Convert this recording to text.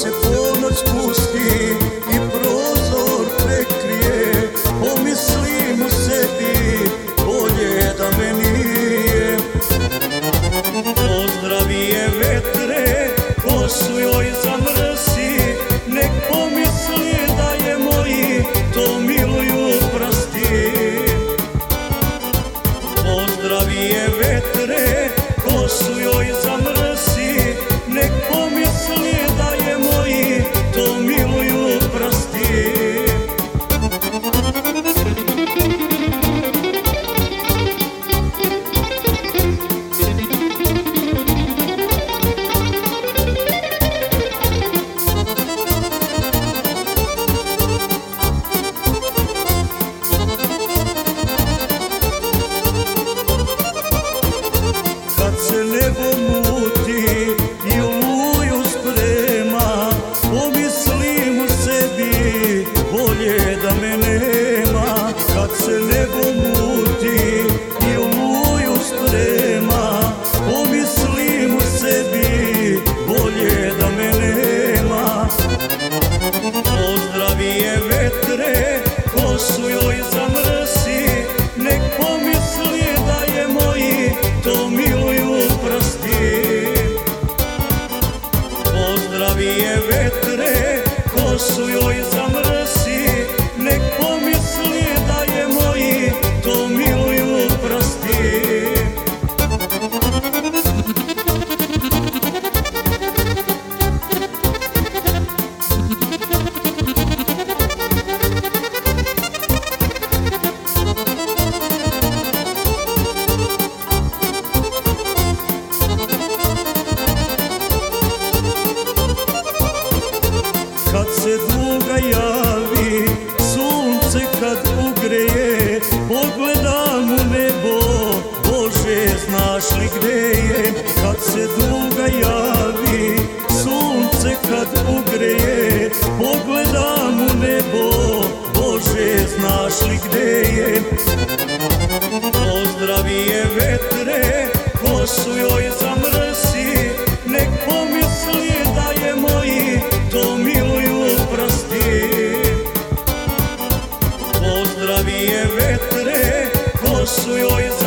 se ponoć spusti i prozor prekrije, pomislim u sebi, bolje da me nije. Pozdravi je vetre, kosu joj zamrsi, nek pomisli da je moji, to miluju prsti. Pozdravi je vetre, kosu joj zamrsi, nek pomisli da je moji, to miluju prsti. Kad se nebo muti i oluju sprema, pomislim u sebi, bolje da me nema. Kad se nebo muti i oluju sprema, pomislim u sebi, bolje da me nema. Pozdravi je vetre, kosu joj zamrsi, nek pomisli da je moji, to miluju prsti. Pozdravi je vetre, kosu joj zamrsi, nek pomisli da je moji, to miluju prsti. Kad se duga javi, sunce kad ugreje, pogledam u nebo, Bože znaš li gde je. Kad se duga javi, sunce kad ugreje, pogledam u nebo, Bože znaš li gde je. Pozdravi je vetre, kosu joj zamrsi, nek pomisli da je moji, to miluju prsti. Pozdravi je vetre, kosu joj zamrsi,